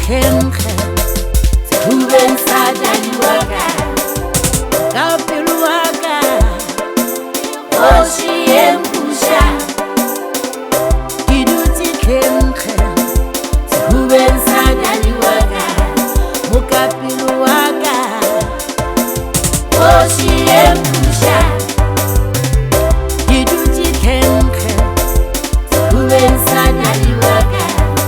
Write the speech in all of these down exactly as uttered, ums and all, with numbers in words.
khenkge sehubeng sa daddy wa ka ka pelo wa ka kgoši ye mpusha ke dutse khenkge sehubeng sa daddy wa ka mo ka pelo wa ka kgoši ye mpusha ke dutse khenkge sehubeng sa daddy wa ka.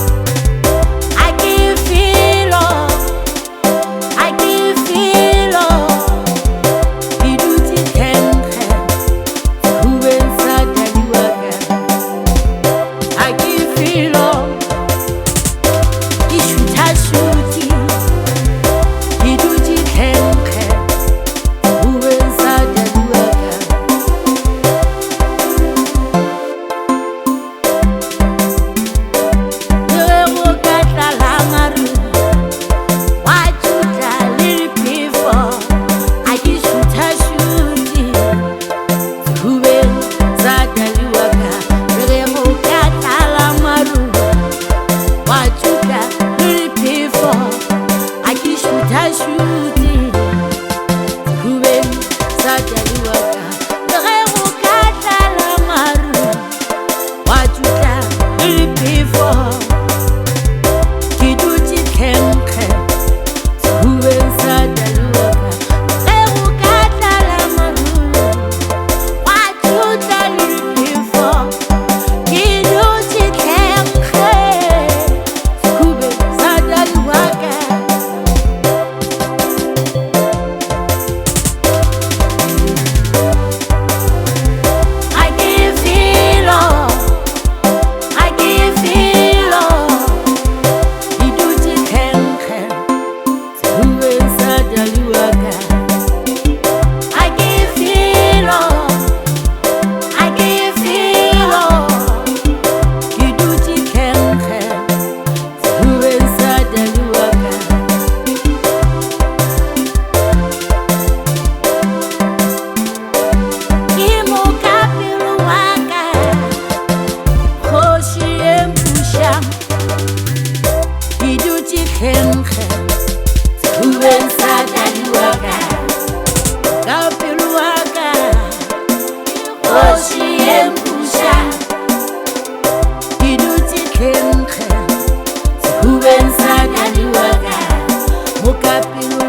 Khenkge sehubeng sa daddy wa ka ka pelo wa ka kgoši ye mpusha ke dutse khenkge sehubeng sa daddy wa ka mo ka pelo